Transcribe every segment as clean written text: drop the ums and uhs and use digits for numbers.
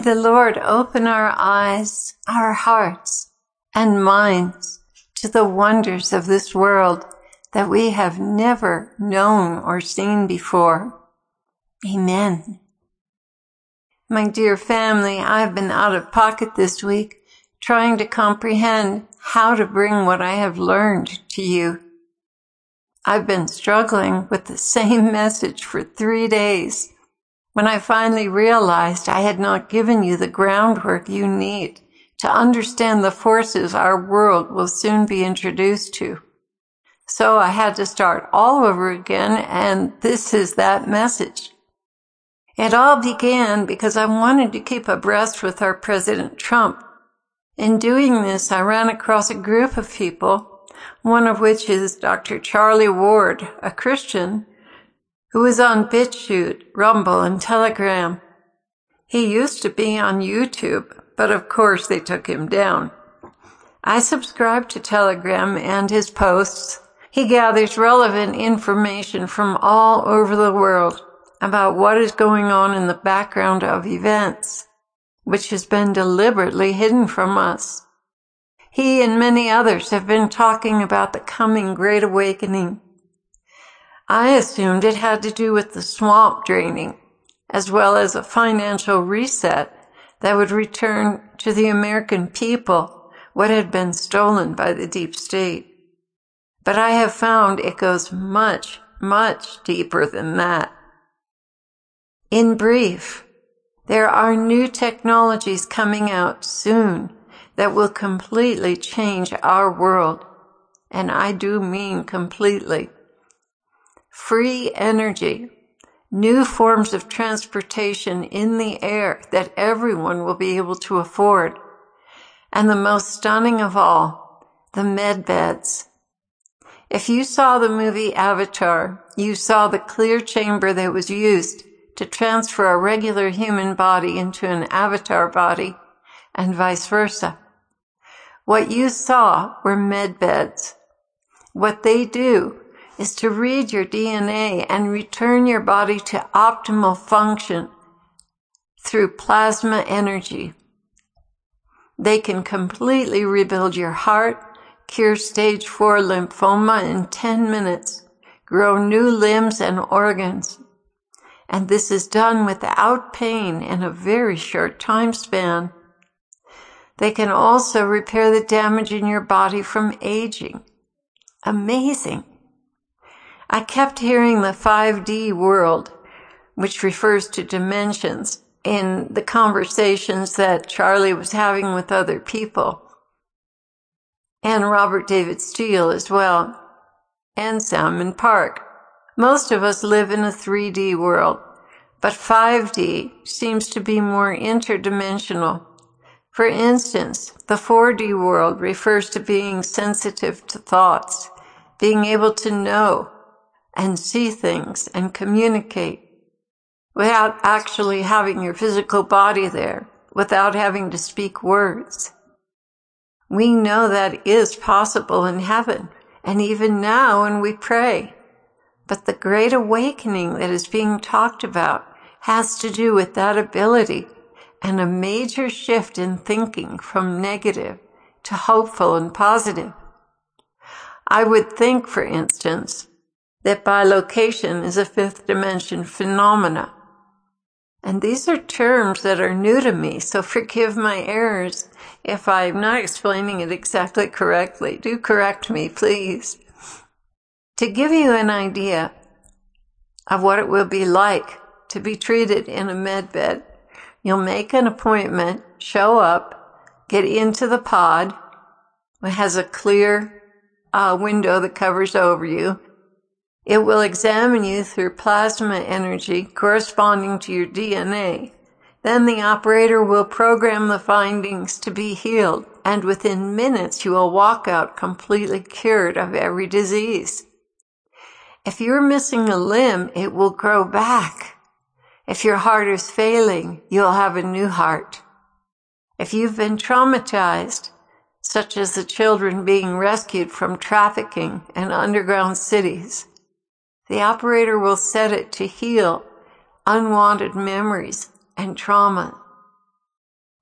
the Lord open our eyes, our hearts, and minds to the wonders of this world that we have never known or seen before. Amen. My dear family, I've been out of pocket this week trying to comprehend how to bring what I have learned to you. I've been struggling with the same message for 3 days when I finally realized I had not given you the groundwork you need to understand the forces our world will soon be introduced to. So I had to start all over again, and this is that message. It all began because I wanted to keep abreast with our President Trump. In doing this, I ran across a group of people, one of which is Dr. Charlie Ward, a Christian, who is on BitChute, Rumble, and Telegram. He used to be on YouTube, but of course they took him down. I subscribe to Telegram and his posts. He gathers relevant information from all over the world about what is going on in the background of events, which has been deliberately hidden from us. He and many others have been talking about the coming Great Awakening. I assumed it had to do with the swamp draining, as well as a financial reset that would return to the American people what had been stolen by the deep state. But I have found it goes much, much deeper than that. In brief, there are new technologies coming out soon that will completely change our world, and I do mean completely. Free energy, new forms of transportation in the air that everyone will be able to afford, and the most stunning of all, the med beds. If you saw the movie Avatar, you saw the clear chamber that was used to transfer a regular human body into an avatar body, and vice versa. What you saw were med beds. What they do is to read your DNA and return your body to optimal function through plasma energy. They can completely rebuild your heart, cure stage 4 lymphoma in 10 minutes, grow new limbs and organs. And this is done without pain in a very short time span. They can also repair the damage in your body from aging. Amazing. I kept hearing the 5D world, which refers to dimensions, in the conversations that Charlie was having with other people. And Robert David Steele as well. And Salmon Park. Most of us live in a 3D world, but 5D seems to be more interdimensional. For instance, the 4D world refers to being sensitive to thoughts, being able to know and see things and communicate without actually having your physical body there, without having to speak words. We know that is possible in heaven, and even now when we pray. But the Great Awakening that is being talked about has to do with that ability and a major shift in thinking from negative to hopeful and positive. I would think, for instance, that bilocation is a fifth dimension phenomena. And these are terms that are new to me, so forgive my errors if I'm not explaining it exactly correctly. Do correct me, please. To give you an idea of what it will be like to be treated in a med bed, you'll make an appointment, show up, get into the pod. It has a clear window that covers over you. It will examine you through plasma energy corresponding to your DNA. Then the operator will program the findings to be healed, and within minutes you will walk out completely cured of every disease. If you're missing a limb, it will grow back. If your heart is failing, you'll have a new heart. If you've been traumatized, such as the children being rescued from trafficking and underground cities, the operator will set it to heal unwanted memories and trauma.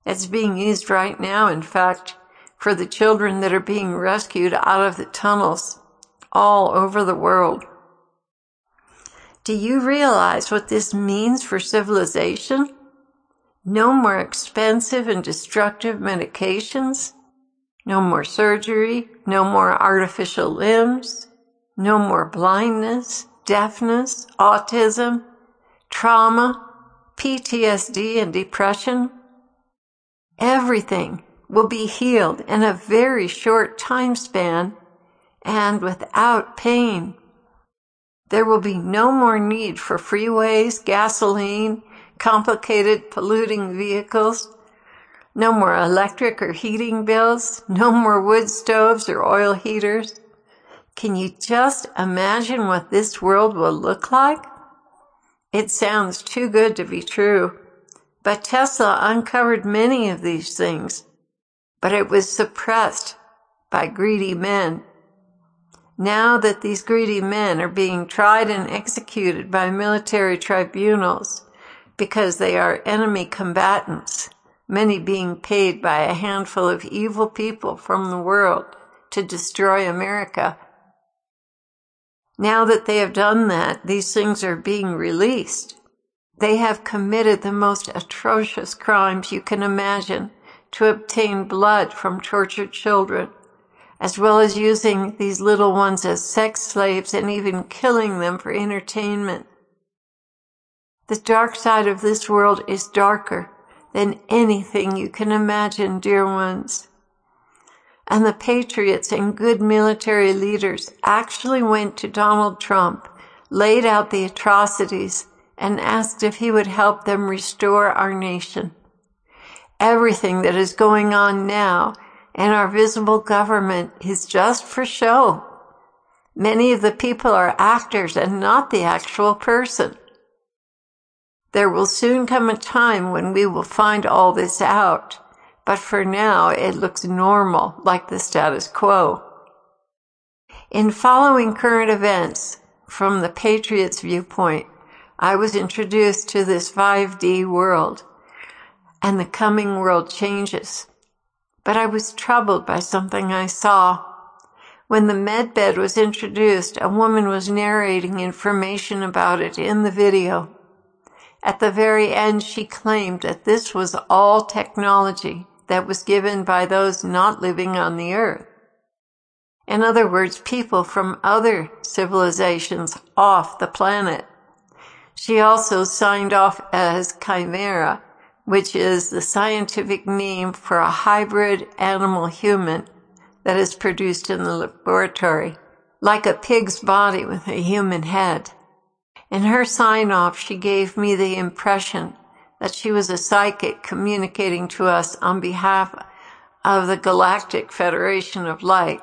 It's being used right now, in fact, for the children that are being rescued out of the tunnels all over the world. Do you realize what this means for civilization? No more expensive and destructive medications. No more surgery. No more artificial limbs. No more blindness, deafness, autism, trauma, PTSD, and depression. Everything will be healed in a very short time span and without pain. There will be no more need for freeways, gasoline, complicated polluting vehicles, no more electric or heating bills, no more wood stoves or oil heaters. Can you just imagine what this world will look like? It sounds too good to be true. But Tesla uncovered many of these things, but it was suppressed by greedy men. Now that these greedy men are being tried and executed by military tribunals because they are enemy combatants, many being paid by a handful of evil people from the world to destroy America. Now that they have done that, these things are being released. They have committed the most atrocious crimes you can imagine to obtain blood from tortured children, as well as using these little ones as sex slaves and even killing them for entertainment. The dark side of this world is darker than anything you can imagine, dear ones. And the patriots and good military leaders actually went to Donald Trump, laid out the atrocities, and asked if he would help them restore our nation. Everything that is going on now in our visible government is just for show. Many of the people are actors and not the actual person. There will soon come a time when we will find all this out, but for now it looks normal, like the status quo. In following current events from the Patriots' viewpoint, I was introduced to this 5D world and the coming world changes. But I was troubled by something I saw. When the medbed was introduced, a woman was narrating information about it in the video. At the very end, she claimed that this was all technology that was given by those not living on the earth. In other words, people from other civilizations off the planet. She also signed off as chimera, which is the scientific name for a hybrid animal-human that is produced in the laboratory, like a pig's body with a human head. In her sign-off, she gave me the impression that she was a psychic communicating to us on behalf of the Galactic Federation of Light.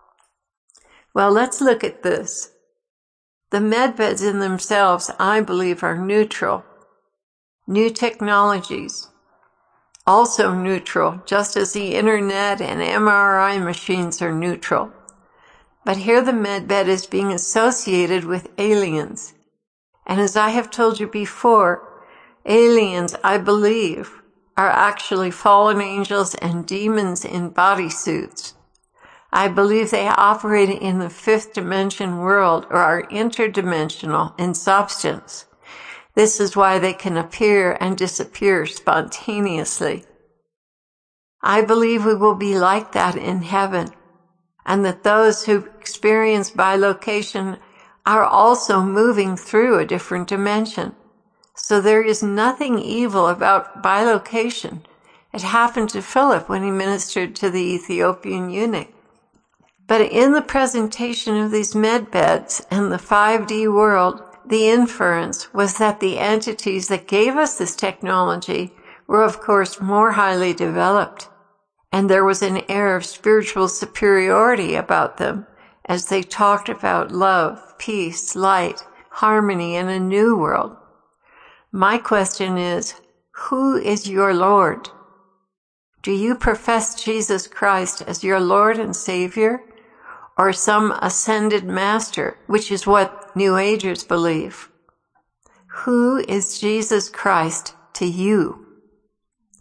Well, let's look at this. The medbeds in themselves, I believe, are neutral. New technologies, also neutral, just as the internet and MRI machines are neutral. But here the medbed is being associated with aliens. And as I have told you before, aliens, I believe, are actually fallen angels and demons in bodysuits. I believe they operate in the fifth dimension world or are interdimensional in substance. This is why they can appear and disappear spontaneously. I believe we will be like that in heaven, and that those who experience bilocation are also moving through a different dimension. So there is nothing evil about bilocation. It happened to Philip when he ministered to the Ethiopian eunuch. But in the presentation of these medbeds and the 5D world, the inference was that the entities that gave us this technology were, of course, more highly developed, and there was an air of spiritual superiority about them as they talked about love, peace, light, harmony, and a new world. My question is, who is your Lord? Do you profess Jesus Christ as your Lord and Savior, or some ascended master, which is what New Agers believe? Who is Jesus Christ to you?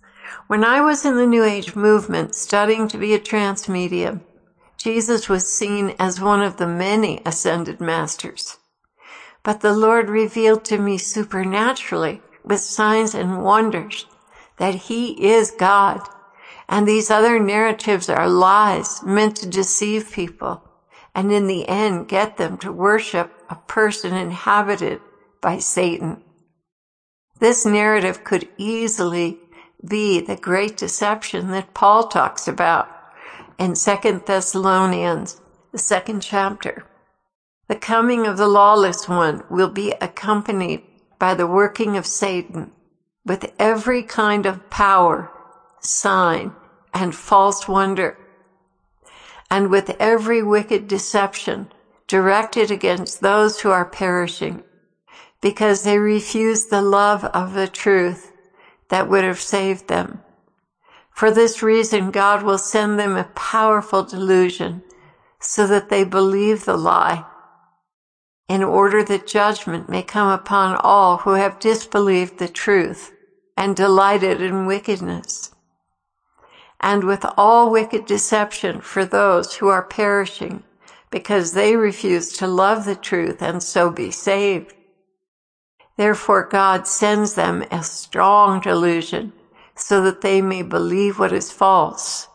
When I was in the New Age movement studying to be a trance medium, Jesus was seen as one of the many ascended masters. But the Lord revealed to me supernaturally with signs and wonders that he is God, and these other narratives are lies meant to deceive people and in the end get them to worship a person inhabited by Satan. This narrative could easily be the great deception that Paul talks about in 2 Thessalonians, the 2nd chapter. The coming of the lawless one will be accompanied by the working of Satan with every kind of power, sign, and false wonder, and with every wicked deception directed against those who are perishing, because they refuse the love of the truth that would have saved them. For this reason, God will send them a powerful delusion so that they believe the lie, in order that judgment may come upon all who have disbelieved the truth and delighted in wickedness, and with all wicked deception for those who are perishing, because they refuse to love the truth and so be saved. Therefore God sends them a strong delusion so that they may believe what is false.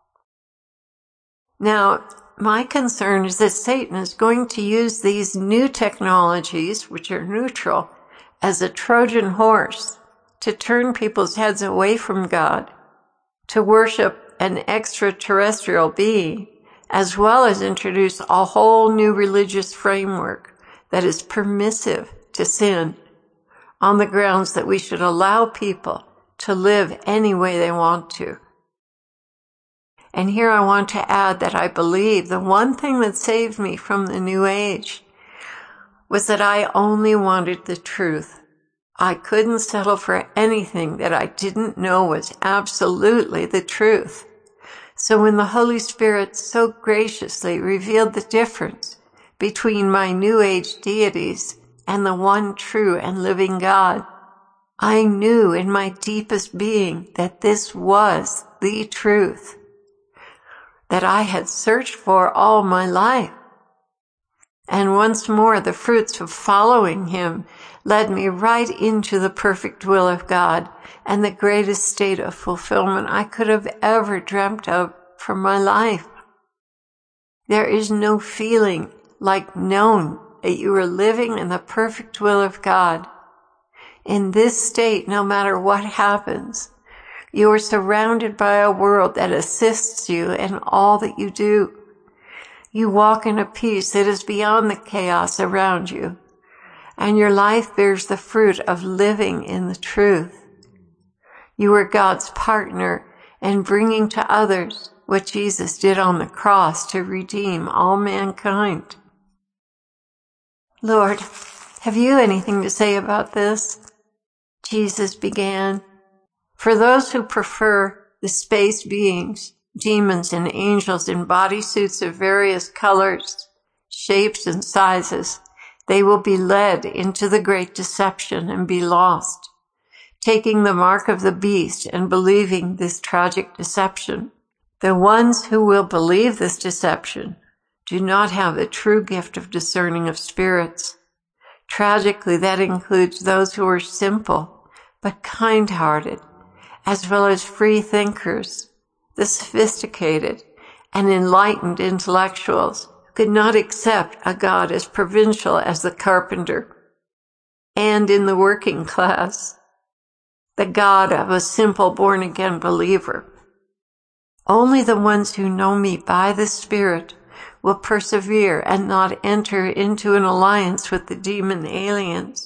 Now, my concern is that Satan is going to use these new technologies, which are neutral, as a Trojan horse to turn people's heads away from God, to worship an extraterrestrial being, as well as introduce a whole new religious framework that is permissive to sin, on the grounds that we should allow people to live any way they want to. And here I want to add that I believe the one thing that saved me from the New Age was that I only wanted the truth. I couldn't settle for anything that I didn't know was absolutely the truth. So when the Holy Spirit so graciously revealed the difference between my New Age deities and the one true and living God, I knew in my deepest being that this was the truth that I had searched for all my life. And once more, the fruits of following him led me right into the perfect will of God and the greatest state of fulfillment I could have ever dreamt of for my life. There is no feeling like knowing that you are living in the perfect will of God. In this state, no matter what happens, you are surrounded by a world that assists you in all that you do. You walk in a peace that is beyond the chaos around you, and your life bears the fruit of living in the truth. You are God's partner in bringing to others what Jesus did on the cross to redeem all mankind. Lord, have you anything to say about this? Jesus began. For those who prefer the space beings, demons and angels in bodysuits of various colors, shapes, and sizes, they will be led into the great deception and be lost, taking the mark of the beast and believing this tragic deception. The ones who will believe this deception do not have the true gift of discerning of spirits. Tragically, that includes those who are simple but kind-hearted, as well as free thinkers, the sophisticated and enlightened intellectuals who could not accept a God as provincial as the carpenter, and in the working class, the God of a simple born-again believer. Only the ones who know me by the Spirit will persevere and not enter into an alliance with the demon aliens.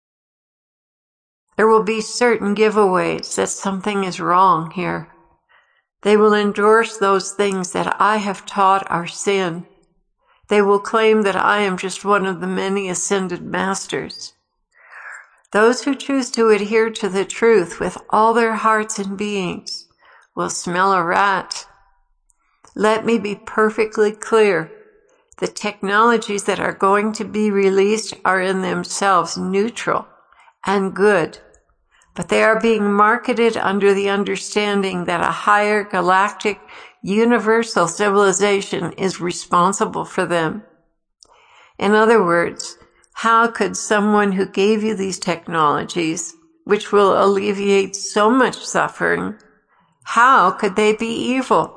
There will be certain giveaways that something is wrong here. They will endorse those things that I have taught are sin. They will claim that I am just one of the many ascended masters. Those who choose to adhere to the truth with all their hearts and beings will smell a rat. Let me be perfectly clear. The technologies that are going to be released are in themselves neutral and good, but they are being marketed under the understanding that a higher galactic universal civilization is responsible for them. In other words, how could someone who gave you these technologies, which will alleviate so much suffering, how could they be evil?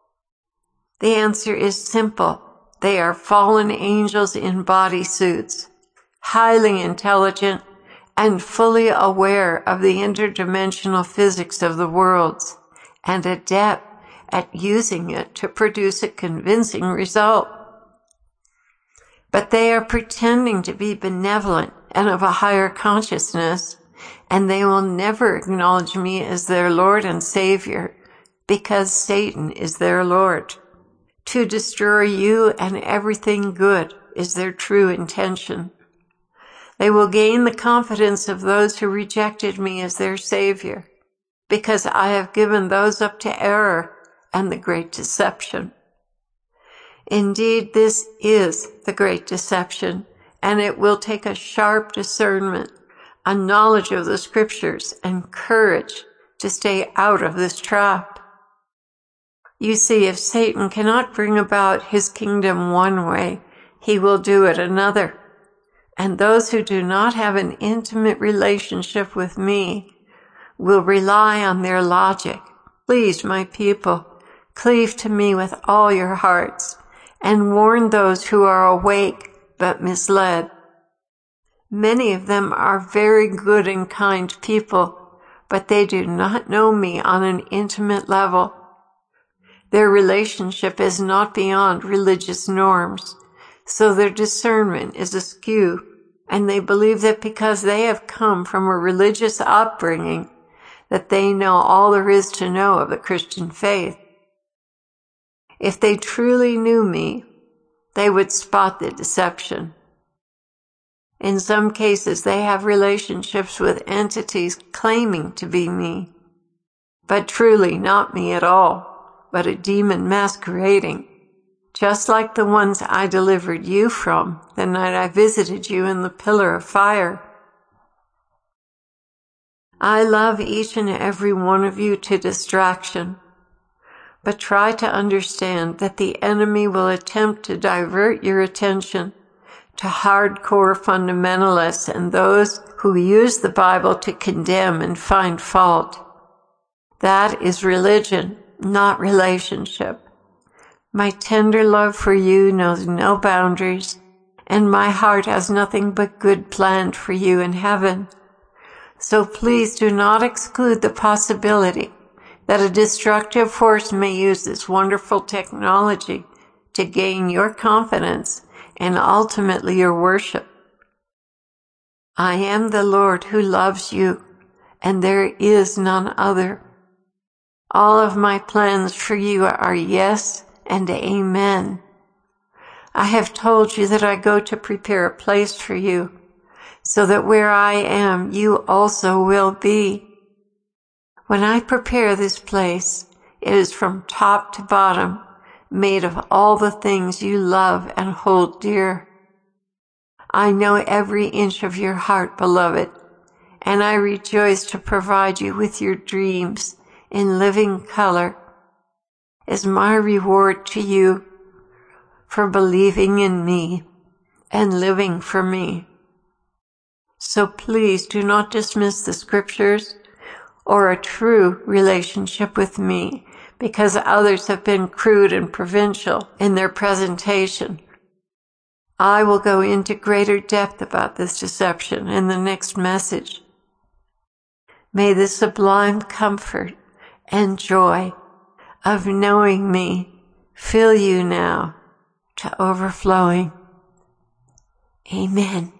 The answer is simple. They are fallen angels in bodysuits, highly intelligent and fully aware of the interdimensional physics of the worlds, and adept at using it to produce a convincing result. But they are pretending to be benevolent and of a higher consciousness, and they will never acknowledge me as their Lord and Savior, because Satan is their Lord. To destroy you and everything good is their true intention. They will gain the confidence of those who rejected me as their Savior, because I have given those up to error and the great deception. Indeed, this is the great deception, and it will take a sharp discernment, a knowledge of the Scriptures, and courage to stay out of this trap. You see, if Satan cannot bring about his kingdom one way, he will do it another. And those who do not have an intimate relationship with me will rely on their logic. Please, my people, cleave to me with all your hearts, and warn those who are awake but misled. Many of them are very good and kind people, but they do not know me on an intimate level. Their relationship is not beyond religious norms, so their discernment is askew, and they believe that because they have come from a religious upbringing, that they know all there is to know of the Christian faith. If they truly knew me, they would spot the deception. In some cases, they have relationships with entities claiming to be me, but truly not me at all, but a demon masquerading, just like the ones I delivered you from the night I visited you in the pillar of fire. I love each and every one of you to distraction, but try to understand that the enemy will attempt to divert your attention to hardcore fundamentalists and those who use the Bible to condemn and find fault. That is religion, not relationship. My tender love for you knows no boundaries, and my heart has nothing but good planned for you in heaven. So please do not exclude the possibility that a destructive force may use this wonderful technology to gain your confidence and ultimately your worship. I am the Lord who loves you, and there is none other. All of my plans for you are yes and amen. I have told you that I go to prepare a place for you, so that where I am, you also will be. When I prepare this place, it is from top to bottom, made of all the things you love and hold dear. I know every inch of your heart, beloved, and I rejoice to provide you with your dreams in living color as my reward to you for believing in me and living for me. So please do not dismiss the Scriptures or a true relationship with me because others have been crude and provincial in their presentation. I will go into greater depth about this deception in the next message. May the sublime comfort and joy of knowing me fill you now to overflowing. Amen.